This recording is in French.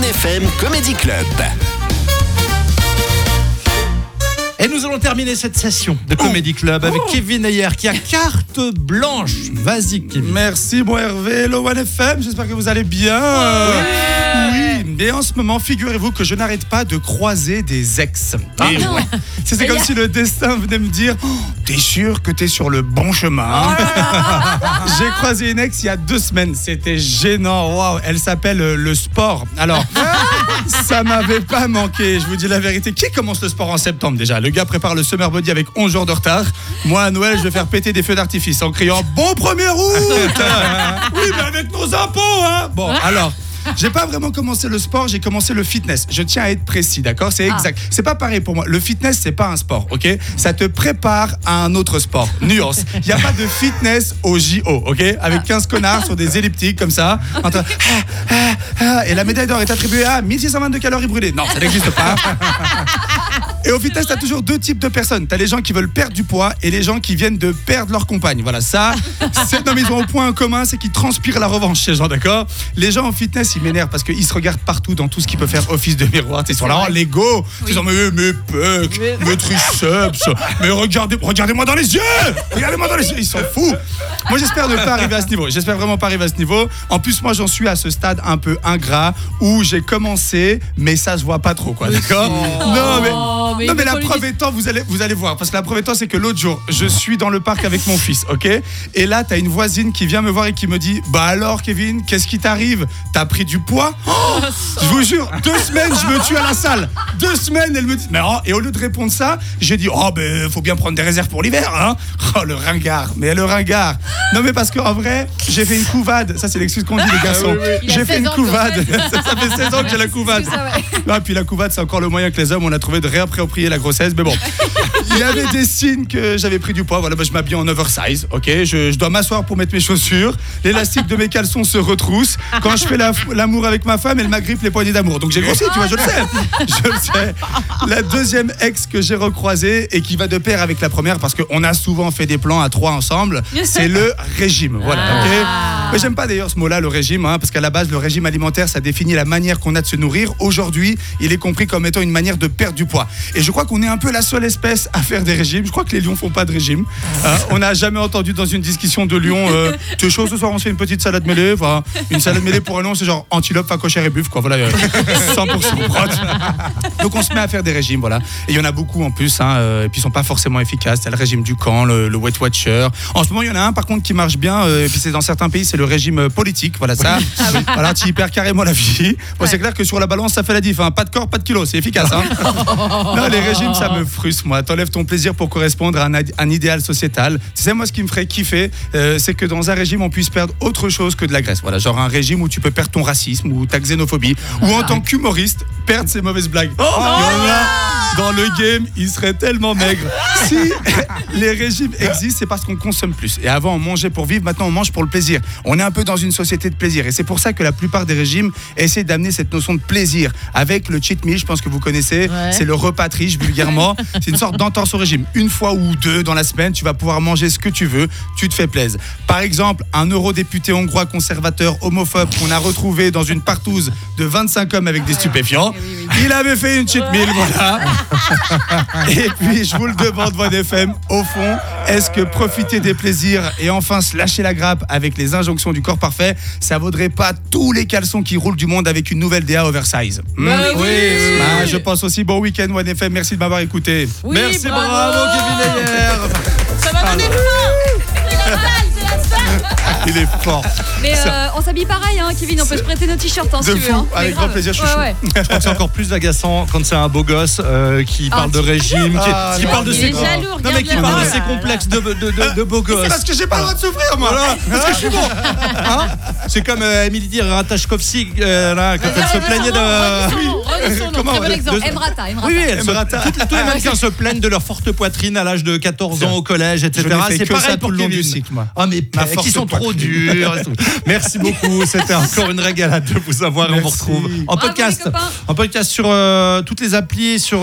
FM Comedy Club. Et nous allons terminer cette session de Comedy Club avec Kevin Ayer qui a carte blanche. Vas-y Kevin. Merci mon Hervé, Hello One FM, j'espère que vous allez bien. Oui, et en ce moment, figurez-vous que je n'arrête pas de croiser des ex. Et ouais. C'est comme si le destin venait me dire t'es sûr que t'es sur le bon chemin. J'ai croisé une ex il y a 2 semaines, c'était gênant. Waouh, elle s'appelle le sport. Alors, ça m'avait pas manqué, je vous dis la vérité. Qui commence le sport en septembre déjà? Le gars prépare le summer body avec 11 jours de retard. Moi à Noël, je vais faire péter des feux d'artifice en criant bon 1er août. Oui, mais avec nos impôts, hein. Bon, alors. J'ai pas vraiment commencé le sport, j'ai commencé le fitness. Je tiens à être précis, d'accord? C'est exact. C'est pas pareil pour moi. Le fitness, c'est pas un sport, ok? Ça te prépare à un autre sport. Nuance. Il y a pas de fitness au JO, ok? Avec 15 connards sur des elliptiques comme ça. Et la médaille d'or est attribuée à 1622 calories brûlées. Non, ça n'existe pas. Et au fitness, t'as toujours 2 types de personnes. T'as les gens qui veulent perdre du poids et les gens qui viennent de perdre leur compagne. Voilà, ça, non, mais ils ont un point en commun, c'est qu'ils transpirent la revanche, ces gens, d'accord? Les gens en fitness, ils m'énervent parce qu'ils se regardent partout dans tout ce qui peut faire office de miroir. Ils sont là, oh, l'ego. Ils sont mes pecs, mes triceps. Mais regardez-moi dans les yeux. Regardez-moi dans les yeux. Ils sont fous. Moi, j'espère ne pas arriver à ce niveau. J'espère vraiment pas arriver à ce niveau. En plus, moi, j'en suis à ce stade un peu ingrat où j'ai commencé, mais ça se voit pas trop, quoi, d'accord? Non, mais la preuve étant, vous allez voir. Parce que la preuve étant, c'est que l'autre jour, je suis dans le parc avec mon fils, ok? Et là, t'as une voisine qui vient me voir et qui me dit bah alors, Kevin, qu'est-ce qui t'arrive? T'as pris du poids? Oh, je vous jure, 2 semaines, je me tue à la salle. 2 semaines, elle me dit mais oh, et au lieu de répondre ça, j'ai dit oh, ben, faut bien prendre des réserves pour l'hiver, hein? Oh, le ringard. Non, mais parce qu'en vrai, j'ai fait une couvade. Ça, c'est l'excuse qu'on dit, les garçons. J'ai fait une couvade. Ça fait 16 ans que j'ai la couvade. Ah, puis la couvade, c'est encore le moyen que les hommes, on a trouvé de réapproprier la grossesse. Mais bon, il y avait des signes que j'avais pris du poids. Voilà, je m'habille en oversize, ok? Je dois m'asseoir pour mettre mes chaussures. L'élastique de mes caleçons se retrousse. Quand je fais l'amour avec ma femme, elle m'agrippe les poignées d'amour. Donc j'ai grossi, tu vois, je le sais. La deuxième ex que j'ai recroisée et qui va de pair avec la première, parce qu'on a souvent fait des plans à 3 ensemble, c'est le régime. Voilà, ok? Mais j'aime pas d'ailleurs ce mot-là, le régime, hein, parce qu'à la base, le régime alimentaire, ça définit la manière qu'on a de se nourrir. Aujourd'hui, il est compris comme étant une manière de perdre du poids. Et je crois qu'on est un peu la seule espèce à faire des régimes. Je crois que les lions font pas de régime. On n'a jamais entendu dans une discussion de lion tu es chaud ce soir, on se fait une petite salade mêlée. Enfin, une salade mêlée pour un lion, c'est genre antilope, facochère et buffle, quoi. Voilà, 100% prot. Donc on se met à faire des régimes, voilà. Et il y en a beaucoup en plus, hein, et puis ils sont pas forcément efficaces. C'est le régime du camp, le Weight Watcher. En ce moment, il y en a un par contre qui marche bien, et puis c'est dans certains pays, c'est le régime politique. Voilà, ça. Voilà, tu y perds carrément la vie. Bon, c'est clair que sur la balance, ça fait la diff. Hein. Pas de corps, pas de kilos, c'est efficace. Hein. Non, les régimes, ça me frustre, moi. T'enlèves ton plaisir pour correspondre à un idéal sociétal. Tu sais, moi, ce qui me ferait kiffer, c'est que dans un régime, on puisse perdre autre chose que de la graisse. Voilà, genre un régime où tu peux perdre ton racisme ou ta xénophobie, ou en tant qu'humoriste, perdre ses mauvaises blagues. Il y en a dans le game, il serait tellement maigre. Si les régimes existent, c'est parce qu'on consomme plus. Et avant, on mangeait pour vivre, maintenant, on mange pour le plaisir. On est un peu dans une société de plaisir. Et c'est pour ça que la plupart des régimes essaient d'amener cette notion de plaisir. Avec le cheat meal, je pense que vous connaissez, c'est le repas triche, vulgairement. C'est une sorte d'entorse au régime. 1 fois ou 2 dans la semaine, tu vas pouvoir manger ce que tu veux, tu te fais plaisir. Par exemple, un eurodéputé hongrois conservateur homophobe qu'on a retrouvé dans une partouze de 25 hommes avec des stupéfiants. Il avait fait une cheat meal, voilà. Et puis, je vous le demande, Voix FM, au fond, est-ce que profiter des plaisirs et enfin se lâcher la grappe avec les injonctions du corps parfait, ça vaudrait pas tous les caleçons qui roulent du monde avec une nouvelle DA oversize? Oui. Je pense aussi. Bon week-end, One FM. Merci de m'avoir écouté. Oui, merci, bravo Kevin Ayer. Ça va donner faim. Il est fort. Mais on s'habille pareil, hein, Kevin. On peut se prêter nos t-shirts si tu veux. Hein. Avec grand plaisir, je suis chaud. Je crois que c'est encore plus agaçant quand c'est un beau gosse qui parle de régime, qui parle de ses complexes de beau gosse. C'est parce que j'ai pas le droit de souffrir, moi. Voilà, parce que je suis bon. Hein, c'est comme Emilie Ratajkowski là, quand elle se plaignait de. Comment bon exemple. Emrata. Oui, tous les mannequins se plaignent de leur forte poitrine à l'âge de 14 ans au collège, etc. C'est pareil pour le long du cycle, moi. Ah mais qui sont trop durs. Merci beaucoup, c'était encore une régalade de vous avoir. On vous retrouve en podcast sur toutes les applis, sur